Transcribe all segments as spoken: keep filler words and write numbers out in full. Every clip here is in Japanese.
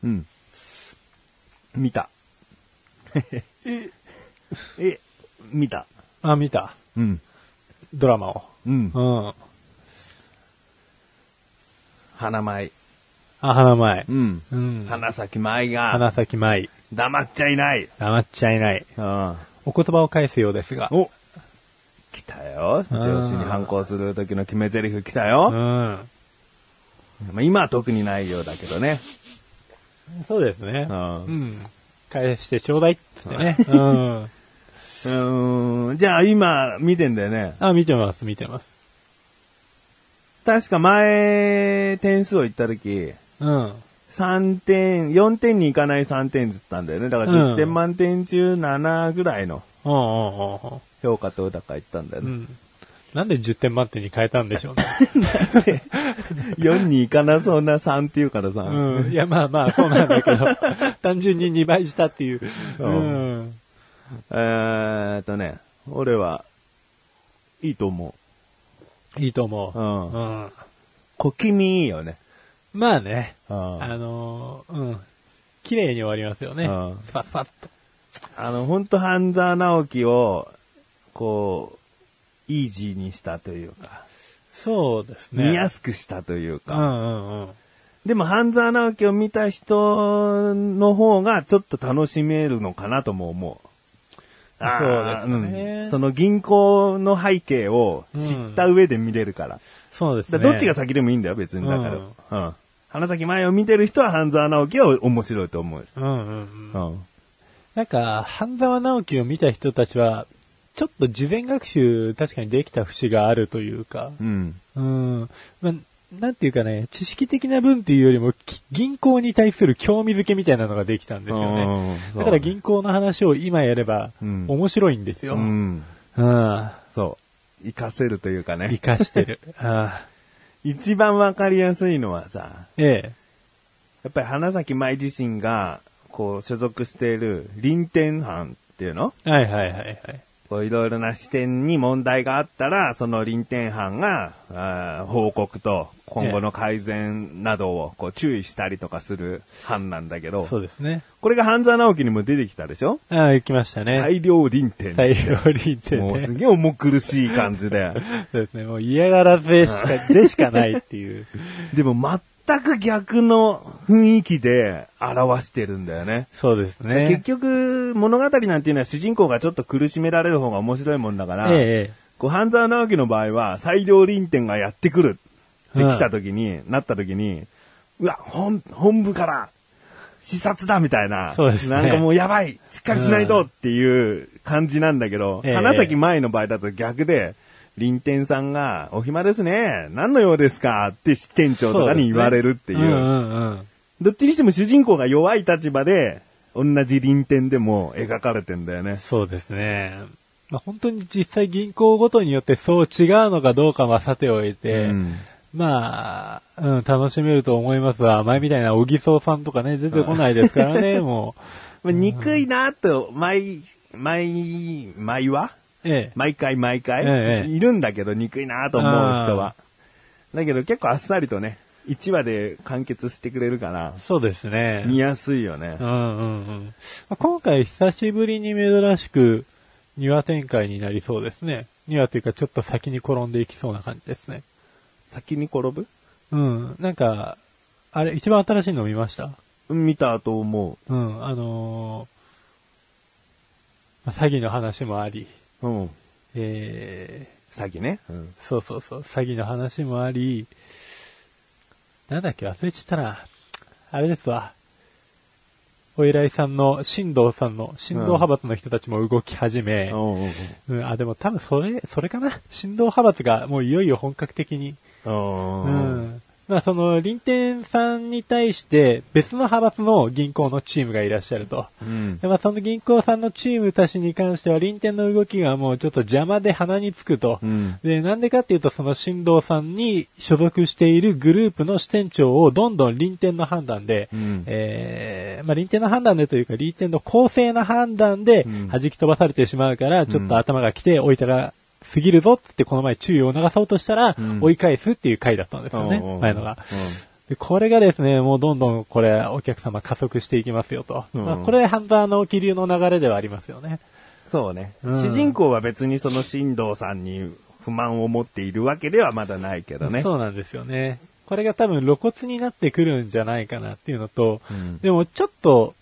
うん。見た。 え、 え、見た。 あ、見た。 うん。 ドラマを。 うん。 うん。 花舞。 あ、花舞。 うん。 うん。 花咲舞が、 花咲舞。 黙っちゃいない。 黙っちゃいない。 うん。 お言葉を返すようですが。 お来たよ。上司に反抗する時の決め台詞来たよ。 うん。 まあ、今は特にないようだけどね。 そうですね。 うん。 うん。返してちょうだいってってね。うん。 うーん。じゃあ今見てんだよね。 あ、見てます、見てます。 確か前、点数を言った時、 うん。 さんてん、よんてんにいかないさんてんずつったんだよね。だからじゅってん満点中ななぐらいのうんうんうんうん。 評価とだか言ったんだよね。 うん。なんでじゅってん満点に変えたんでしょうね。 よんにいかなそうなさんっていうからさ。 うん。いや、まあまあ、そうなんだけど、単純ににばいしたっていう。 ううんん。 えーっとね、俺は、いいと思いいと思う。 う。 うん。 うん。 小気味いいよね。 まあね、 うんあのー、うん。綺麗に終わりますよね。 うんスパスパッと。 あの、ほんと半沢直樹を、こう、イージーにしたというか、 そうですね。 見やすくしたというか。 うんうんうん。 でも半沢直樹を見た人の方がちょっと楽しめるのかなとも思う。あそうですね、 うん。その銀行の背景を知った上で見れるから。 そうですね。 だどっちが先でもいいんだよ、別に。だから。うん。うん、花咲前を見てる人は半沢直樹は面白いと思うんです。 うんうんうん。 うん。なんか、半沢直樹を見た人たちは、ちょっと事前学習確かにできた節があるというか。 うん。 うん。まあ、なんていうかね、知識的な分っていうよりも、銀行に対する興味づけみたいなのができたんですよね。だから銀行の話を今やれば、面白いんですよ。 うん。 うん。 そう。活かせるというかね。 活かしてる。あ一番わかりやすいのはさ、 ええ。 やっぱり花咲舞自身が、こう、所属している臨天班っていうの？ はいはいはいはい。 こういろいろな視点に問題があったら、その臨天班が、あ報告と今後の改善などをこう注意したりとかする班なんだけど、 そうですね。 これが半沢直樹にも出てきたでしょ？ ああ、行きましたね。 大量臨天。 大量臨天、ね。 もうすげえ重苦しい感じで。 そうですね。もう嫌がらせしか、でしかないっていう。 でも全く逆の雰囲気で表してるんだよね。 そうですね。 結局、物語なんていうのは主人公がちょっと苦しめられる方が面白いもんだから、 ええ、 こう半沢直樹の場合は、裁量臨天がやってくるって来た時に、うん、なった時に、うわ、本、本部から視察だみたいな。 そうですね。 なんかもうやばい、しっかりしないとっていう感じなんだけど、 うん、 花咲前の場合だと逆で、臨天さんが、お暇ですね。何の用ですかって支店長とかに言われるっていう。う、ね、うんうんうん、どっちにしても主人公が弱い立場で、同じ臨天でも描かれてんだよね。 そうですね。まあ、本当に実際銀行ごとによってそう違うのかどうかはさておいて、うん、まあ、うん、楽しめると思いますが、前みたいな小木曽さんとかね、出てこないですからね、もう。憎いなと、毎、毎、毎はええ、 毎回毎回、 ええ、 いるんだけど憎いなと思う人は。だけど結構あっさりとね、いちわで完結してくれるから。 そうですね。 見やすいよね。 うんうんうん。今回久しぶりに珍しくにわ展開になりそうですね。にわというかちょっと先に転んでいきそうな感じですね。 先に転ぶ？ うん。なんか、あれ、一番新しいの見ました？ 見たと思う。うん。あのー、詐欺の話もあり。 うん。 えー、詐欺ね。うん。 そうそうそう。詐欺の話もあり、なんだっけ忘れちゃったな。あれですわ。お偉いさんの、新藤さんの、新藤派閥の人たちも動き始め、 うんうん、あ、でも多分それ、それかな。新藤派閥がもういよいよ本格的に、 うん。 まあその、臨天さんに対して別の派閥の銀行のチームがいらっしゃると。 うん、 でまあその銀行さんのチームたちに関しては臨天の動きがもうちょっと邪魔で鼻につくと。 うん、 で、なんでかっていうとその新藤さんに所属しているグループの支店長をどんどん臨天の判断で、 うん、 えー、まあ臨天の判断でというか臨天の公正な判断で弾き飛ばされてしまうから、ちょっと頭が来ておいたら、過ぎるぞってこの前注意を促そうとしたら、追い返すっていう回だったんですよね、前のが。 でこれがですね、もうどんどんこれお客様加速していきますよと。うん、まあ、これハンターの気流の流れではありますよね。 そうね。うん、主人公は別にその新藤さんに不満を持っているわけではまだないけどね。 そうなんですよね。これが多分露骨になってくるんじゃないかなっていうのと、うん、でもちょっと、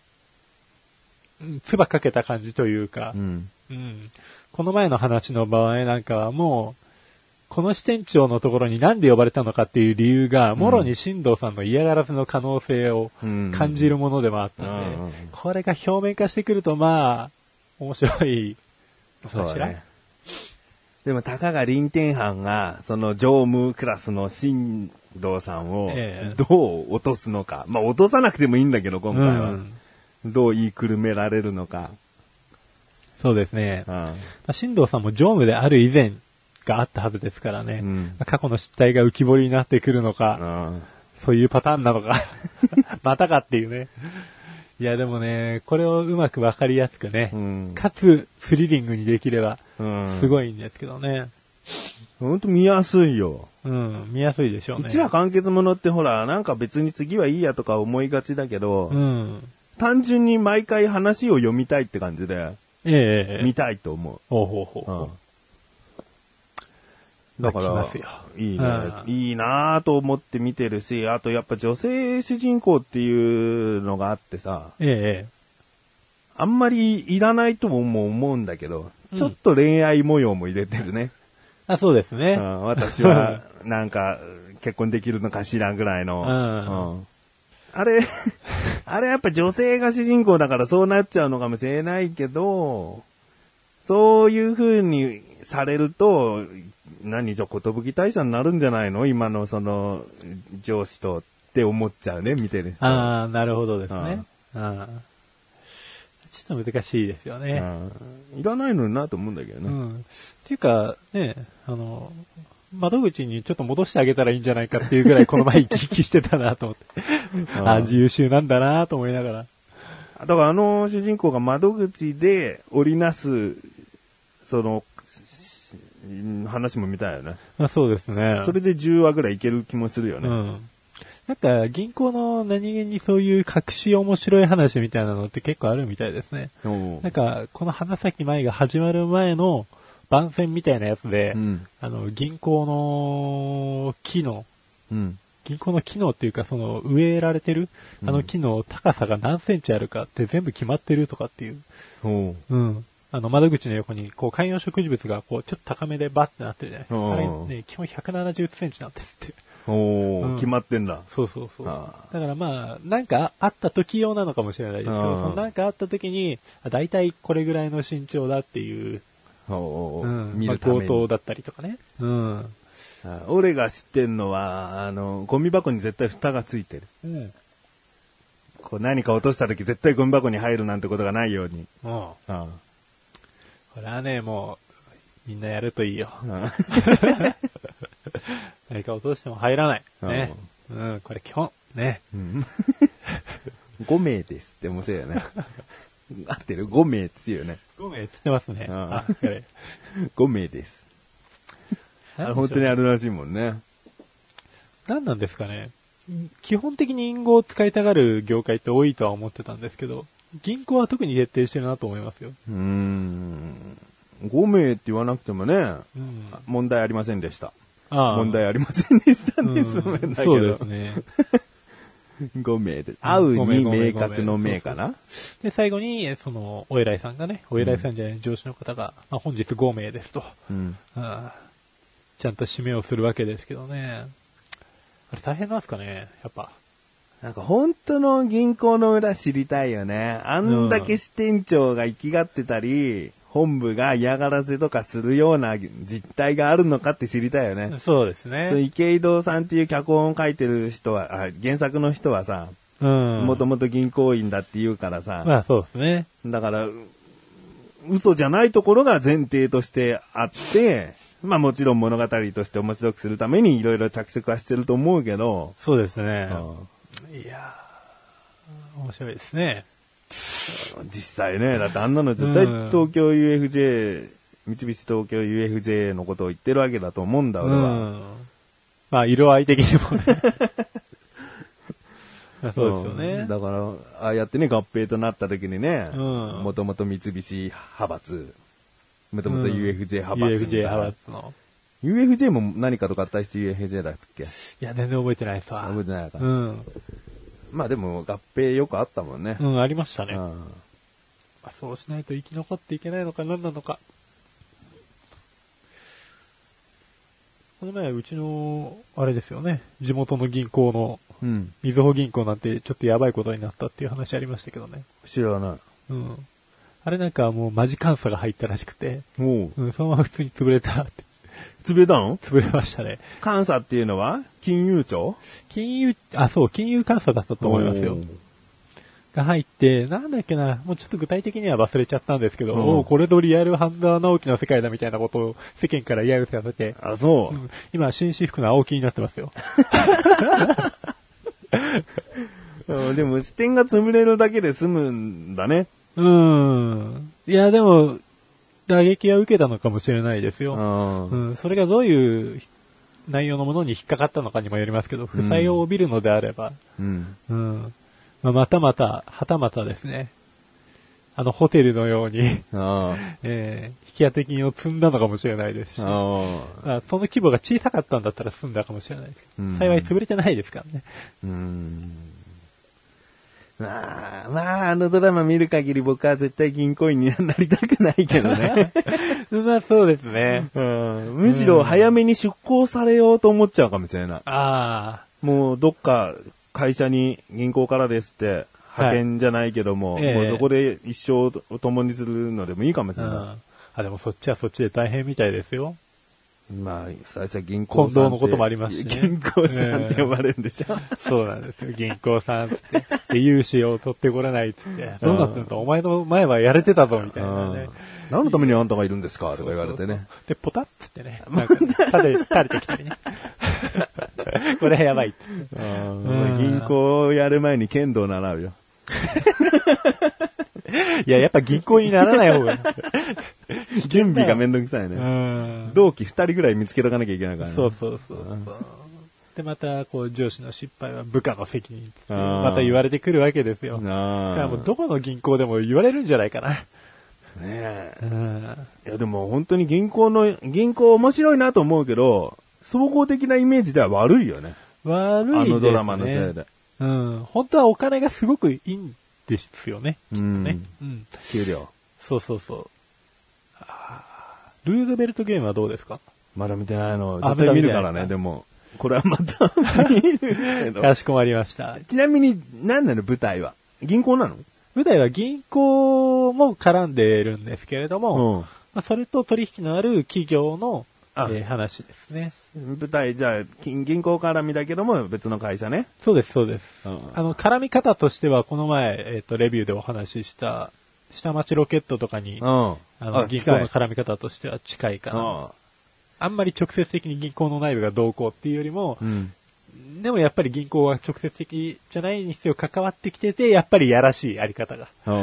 唾かけた感じというか、うんうん、この前の話の場合なんかはもう、この支店長のところになんで呼ばれたのかっていう理由が、もろに新藤さんの嫌がらせの可能性を感じるものでもあったんで、うんうん、これが表面化してくるとまあ、面白いのかしら。 でも、たかが臨天班が、その常務クラスの新藤さんを、どう落とすのか。ええ、まあ、落とさなくてもいいんだけど、今回は。うん、どう言いくるめられるのか。 そうですね。うん、まあ、新藤さんも常務である以前があったはずですからね。うん、過去の失態が浮き彫りになってくるのか、うん、そういうパターンなのか、またかっていうね。いやでもね、これをうまくわかりやすくね、うん、かつスリリングにできれば、すごいんですけどね。 ほんと見やすいよ。 うん、見やすいでしょうね。 一話完結ものってほら、なんか別に次はいいやとか思いがちだけど、うん、単純に毎回話を読みたいって感じで、ええ、見たいと思う。 ほうほうほうほう。うんだから、いいね、うん。いいなぁと思って見てるし、あとやっぱ女性主人公っていうのがあってさ、ええ、あんまりいらないとも思うんだけど、うん、ちょっと恋愛模様も入れてるね。 あ、そうですね。 うん、私は、なんか、結婚できるのかしらぐらいの。うんうん、あれ、あれやっぱ女性が主人公だからそうなっちゃうのかもしれないけど、そういう風にされると、何じゃ、寿大社になるんじゃないの今のその、上司とって思っちゃうね、見てる。 ああ、なるほどですね。ああちょっと難しいですよね。 いらないのになと思うんだけどね。うん。 っていうか、ね、あの、窓口にちょっと戻してあげたらいいんじゃないかっていうぐらいこの前生き生きしてたなと思って。ああ、優秀なんだなと思いながら。 だからあの主人公が窓口で織りなす、その、話も見たいよね。 あ、そうですね。 それでじゅうわぐらいいける気もするよね。うん。 なんか銀行の何気にそういう隠し面白い話みたいなのって結構あるみたいですね。なんかこの花咲舞が始まる前の番宣みたいなやつで、うん、あの銀行の木の、うん、銀行の機能っていうかその植えられてるあの木の高さが何センチあるかって全部決まってるとかっていう。うん。うんあの、窓口の横に、こう、観葉植物が、こう、ちょっと高めでバッてなってるじゃないですか。あれね、基本ひゃくななじゅっセンチなんですって。 おー、うん、決まってんだ。 そうそうそう。だからまあ、なんかあった時用なのかもしれないですけど、そのなんかあった時に、だいたいこれぐらいの身長だっていう、おうん、見るために、まあ、強盗だったりとかね。うん。 俺が知ってんのは、あの、ゴミ箱に絶対蓋がついてる。うん。こう何か落とした時絶対ゴミ箱に入るなんてことがないように。うん。うんこれはね、もう、みんなやるといいよ。何か落としても入らない。ね。うん、うん、これ基本。ね。うん、 ご名ですって面白いよね。合ってる ?ご 名って言うよね。 ご名って言ってますね。あご名です。あ本当にあるらしいもんね。 何なんですかね。基本的に隠語を使いたがる業界って多いとは思ってたんですけど、銀行は特に徹底してるなと思いますよ。うーん。ご名って言わなくてもね、うん、問題ありませんでした。ああ問題ありませんでしたね、すめんだけど。 そうですね。 ご名で。会うに明確の名かなで、最後に、その、お偉いさんがね、お偉いさんじゃない、うん、上司の方が、まあ、本日ご名ですと、うんあ。ちゃんと締めをするわけですけどね。あれ大変なんですかね、やっぱ。 なんか本当の銀行の裏知りたいよね。あんだけ支店長が生きがってたり、うん、本部が嫌がらせとかするような実態があるのかって知りたいよね。 そうですね。 池井戸さんっていう脚本を書いてる人は、あ原作の人はさ、もともと銀行員だって言うからさ。 まあそうですね。 だから、嘘じゃないところが前提としてあって、まあもちろん物語として面白くするためにいろいろ着色はしてると思うけど。 そうですね。うん、いやー、面白いですね。 実際ね、だってあんなの絶対東京 ユーエフジェー、三菱東京 ユーエフジェー のことを言ってるわけだと思うんだ、俺は。うん、 まあ色合い的にもね。 そうですよね。 うん、だから、ああやってね、合併となった時にね、 うん、 もともと三菱派閥、もともと ユーエフジェー 派閥、 ユーエフジェー 派閥の。 ユーエフジェー も何かと合体して ユーエフジェー だっけ？いや、全然覚えてないさ。 覚えてないか。 うん。 まあでも合併よくあったもんね。 うん、ありましたね。 うん、 まあ、そうしないと生き残っていけないのか何なのか。この前、うちの、あれですよね、地元の銀行の、うん、みずほ銀行なんてちょっとやばいことになったっていう話ありましたけどね。 知らない。 うん。あれなんかもうマジ監査が入ったらしくて、 おう、 うん、そのまま普通に潰れたって。 潰れたの？ 潰れましたね。 監査っていうのは金融庁？ 金融、あ、そう、金融監査だったと思いますよ。が入って、なんだっけな、もうちょっと具体的には忘れちゃったんですけど、うん、おこれぞリアルハンダー直樹の世界だみたいなことを世間から揶揄させて、 あ、そう。 うん、今、紳士服の青木になってますよ。 でも、支店が潰れるだけで済むんだね。 うん。いや、でも、打撃は受けたのかもしれないですよ。うん、それがどういう内容のものに引っかかったのかにもよりますけど、負債を帯びるのであれば、うんうんまあ、またまた、はたまたですね、あのホテルのように、あえー、引き当て金を積んだのかもしれないですし、ああその規模が小さかったんだったら済んだかもしれないですけど、うん、幸い潰れてないですからね。うんまあ、まあ、あのドラマ見る限り僕は絶対銀行員になりたくないけどね。 まあそうですね、 うん。むしろ早めに出向されようと思っちゃうかもしれない。ああ。もうどっか会社に銀行からですって派遣じゃないけども、はい、もうそこで一生を共にするのでもいいかもしれない。うん、 あ、でもそっちはそっちで大変みたいですよ。 まあ、最初は銀行さん。 近藤のこともありますしね。 銀行さんって呼ばれるんでしょ、えー、そうなんですよ。銀行さんつって。で、融資を取ってこれないっつって。どうなってんだお前の前はやれてたぞ、みたいなね。 何のためにあんたがいるんですかとか言われてね。そうそうそうで、ポタッつってね。なんか、ね、垂れ、垂れてきたりね。これやばいって。 銀行をやる前に剣道を習うよ。 いや、やっぱ銀行にならない方がいい。 準備がめんどくさいね。同期二人ぐらい見つけとかなきゃいけないからね。 そうそうそうそう。で、また、こう、上司の失敗は部下の責任ってまた言われてくるわけですよ。だからもうどこの銀行でも言われるんじゃないかな。ねえ。いや、でも本当に銀行の、銀行面白いなと思うけど、総合的なイメージでは悪いよね。 悪いですね。 あのドラマのせいで。 うん。本当はお金がすごくいいんですよね。きっとね。うん。 給料。 そうそうそう。ルーズベルトゲームはどうですか？ まだ見てないの。絶対見るからね、でも。これはまた見るけど。 かしこまりました。 ちなみに、何なの舞台は？銀行なの？ 舞台は銀行も絡んでるんですけれども、うんまあ、それと取引のある企業の、えー、話ですね。 舞台、じゃあ、銀行絡みだけども別の会社ね。 そうです、そうです。うん、あの、絡み方としては、この前、えっと、レビューでお話しした、下町ロケットとかに、うん、あの銀行の絡み方としては近いかな。あ, あんまり直接的に銀行の内部がどうこうっていうよりも、うん、でもやっぱり銀行は直接的じゃないにしても関わってきてて、やっぱりやらしいあり方が。うん、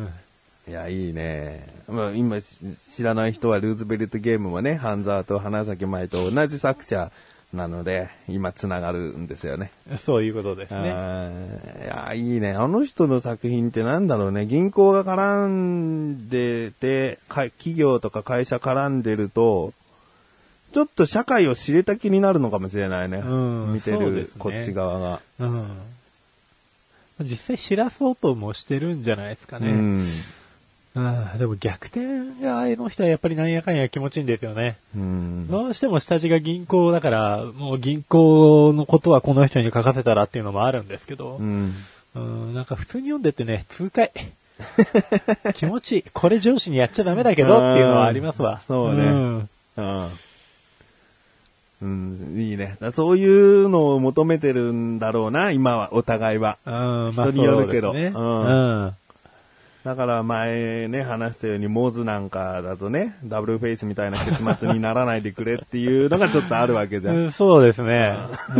いや、いいね。まあ、今知らない人はルーズベルトゲームはね、半沢と花咲舞と同じ作者なので、今つながるんですよね。 そういうことですね。 いや、いいね。あの人の作品ってなんだろうね。銀行が絡んでて、企業とか会社絡んでると、ちょっと社会を知れた気になるのかもしれないね。うん、見てる、ね、こっち側が。うん。 実際知らそうともしてるんじゃないですかね。うん。あでも逆転がの人はやっぱりなんやかんや気持ちいいんですよね。うん、どうしても下地が銀行だから、もう銀行のことはこの人に書かせたらっていうのもあるんですけど、うん、うんなんか普通に読んでてね、痛快。気持ちいい。これ上司にやっちゃダメだけどっていうのはありますわ。 そうね。うんあうん、いいね。そういうのを求めてるんだろうな、今は、お互いは。うん、まあ、人によるけど。ね、うん。うんだから前ね、話したように、モズなんかだとね、ダブルフェイスみたいな結末にならないでくれっていうのがちょっとあるわけじゃん。 うん、そうですね。うん、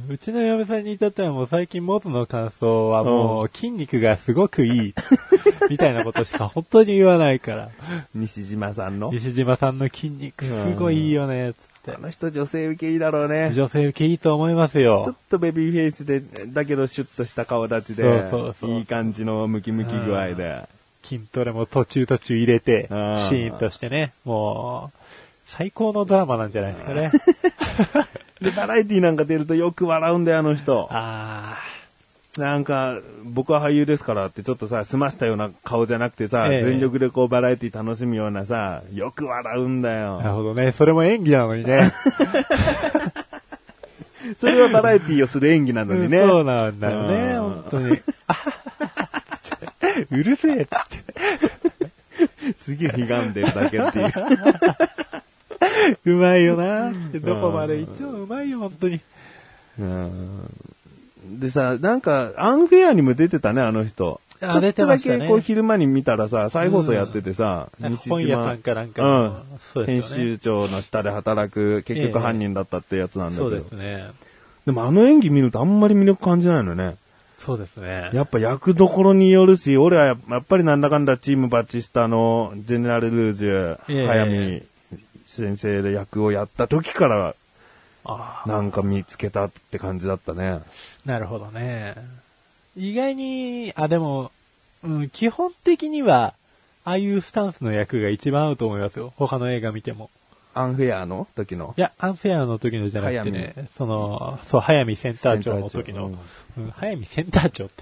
うちの嫁さんに至ってはもう最近モズの感想はもう筋肉がすごくいい、みたいなことしか本当に言わないから。 西島さんの西島さんの筋肉すごいいいよね、つって。 って。 あの人女性受けいいだろうね。 女性受けいいと思いますよ。 ちょっとベビーフェイスで、だけどシュッとした顔立ちで、 そうそうそういい感じのムキムキ具合で。 筋トレも途中途中入れて、シあーーンとしてね、もう、最高のドラマなんじゃないですかね。 で、バラエティなんか出るとよく笑うんだよ、あの人。 あなんか、僕は俳優ですからってちょっとさ、済ましたような顔じゃなくてさ、 ええ全力でこうバラエティ楽しむようなさ、よく笑うんだあ、なるよ。 ほどね。それも演技なのにね。 それはバラエティをする演技なのにね。 そうなんだよね、 うん本当に。うるせえっつって。 すげえ悲んでるだけっていう。 うまいよな。どこまで行ってもうまいよ、本当に。 うんでさ、なんか、アンフェアにも出てたね、あの人。 あ出てましたねちょっとだけこう昼間に見たらさ、再放送やっててさ、 うん本屋さんかなんかうのん。 そうですよね編集長の下で働く、結局犯人だったってやつなんだけど。 そうですね。 でもあの演技見るとあんまり魅力感じないのね。 そうですね。 やっぱ役どころによるし、俺はやっぱりなんだかんだチームバチスタのジェネラルルージュ、 ええ早見先生で役をやった時から、 あなんか見つけたって感じだったね。 あ、なるほどね。意外に、あ、でも、うん、基本的には、ああいうスタンスの役が一番合うと思いますよ。他の映画見ても。 アンフェアの時の。 いや、アンフェアの時のじゃなくてね、その、そう、早見センター長の時の、うん、早見センター長って。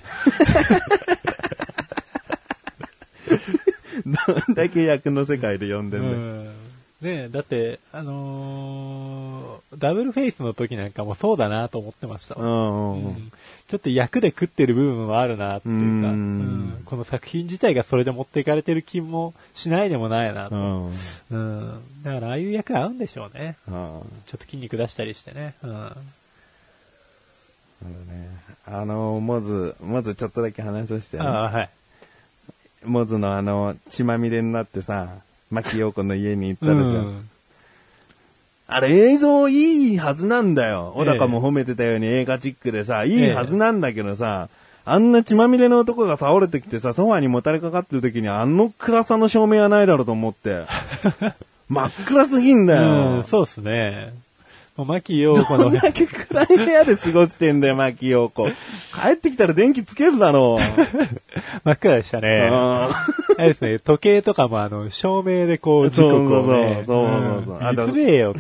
どんだけ役の世界で呼んでんだよ。 うんねえ、だって、あのーダブルフェイスの時なんかもそうだなと思ってましたわ。 うんうんうんうんちょっと役で食ってる部分はあるなっていうか、 うんうんこの作品自体がそれで持っていかれてる気もしないでもないなと。 うんうんだからああいう役合うんでしょうね。 うんちょっと筋肉出したりしてね。うんあのね、あの、モズ、モズちょっとだけ話させてよね。 ああ、はい。 モズのあの、血まみれになってさ、牧陽子の家に行ったうらさ、 ん。 あれ映像いいはずなんだよ。小高も褒めてたように映画チックでさ、いいはずなんだけどさ、あんな血まみれの男が倒れてきてさ、ソファにもたれかかってる時にあの暗さの照明はないだろうと思って。真っ暗すぎんだよ。 うん、そうですね。もう牧陽子のどんだけ暗い部屋で過ごしてんだよ、牧陽子。帰ってきたら電気つけるだろう。 真っ暗でしたね。あれですね、時計とかもあの、照明でこう、時刻をね。 そうそうそうそうそううんあと見つれよ。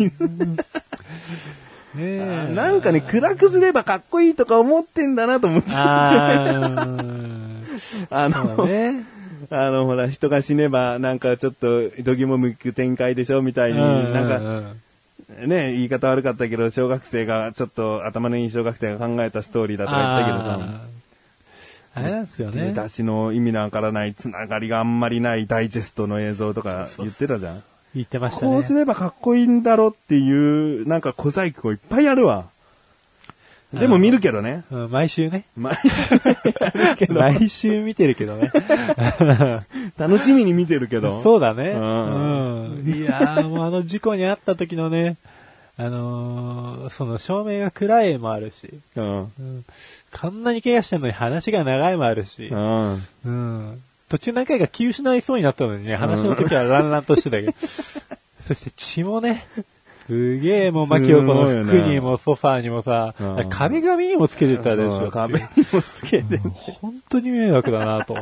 ねえ。 なんかね、暗くすればかっこいいとか思ってんだなと思って。 ああーそうの、 ね。 あの、ほら、人が死ねば、なんかちょっと、どぎも向く展開でしょみたいに、 うんなんか、 うんね、言い方悪かったけど、小学生が、ちょっと頭のいい小学生が考えたストーリーだとか言ったけどさ、 あーあれなんですよね。 出しの意味のわからない、つながりがあんまりないダイジェストの映像とか言ってたじゃん。 言ってましたこうすね。 ればかっこいいんだろっていう、なんか小細工をいっぱいやるわ。でも見るけどね。 うん毎週ね。 毎週やるけど、 毎週見てるけどね。 楽しみに見てるけど。 そうだね。 うんうん。いやー、もうあの事故に遭った時のね、あのー、その照明が暗いもあるし、 うん。 うん、こんなに怪我してんのに話が長いもあるし、 うん。 うん、途中何回か気失いそうになったのにね、話の時はランランとしてたけど、そして血もね、すげえもう牧陽子の服にもソファーにもさ、 うんあれ壁紙にもつけてたでしょ。 そう壁にもつけて。 本当に迷惑だなと。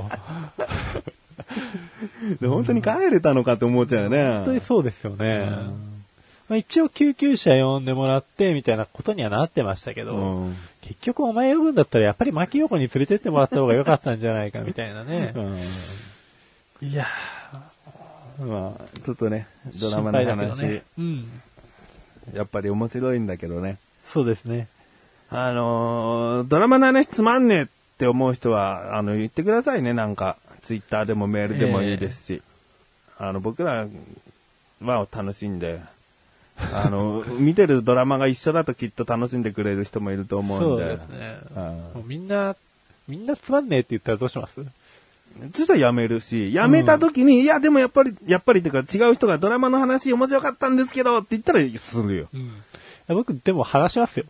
で本当に帰れたのかって思っちゃうよね。 本当にそうですよね。まあ、一応救急車呼んでもらってみたいなことにはなってましたけど、 うん結局お前呼ぶんだったらやっぱり牧陽子に連れてってもらった方が良かったんじゃないかみたいなね。いやまあ、ちょっとね、 ー、 ドラマの心配だけど話、 ね。うん。 やっぱり面白いんだけどね。 そうですね。 あのー、ドラマの話つまんねえって思う人は、あの、言ってくださいね、なんか。ツイッターでもメールでもいいですし。あの、僕らは楽しんで、あの、見てるドラマが一緒だときっと楽しんでくれる人もいると思うんで。 そうですね。 うんもうみんな、みんなつまんねえって言ったらどうします？ そしたらやめるし、やめた時に、いやでもやっぱり、やっぱりっていうか違う人がドラマの話面白かったんですけどって言ったらするよ。 うん。いや僕、でも話しますよ。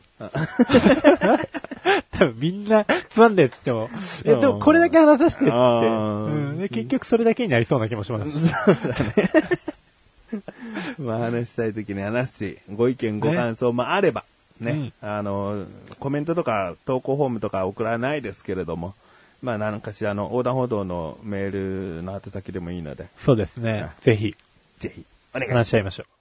多分みんなつまんねえって言っても、え、でもこれだけ話させてって。 あーうんで結局それだけになりそうな気もします。 まあ話したい時に話し、ご意見ご感想もあれば、ね、ねうん、あの、コメントとか投稿フォームとか送らないですけれども、まあ何かしらの横断歩道のメールの宛先でもいいので。 そうですね。ぜひ。 ぜひ。お願いします。 話し合いましょう。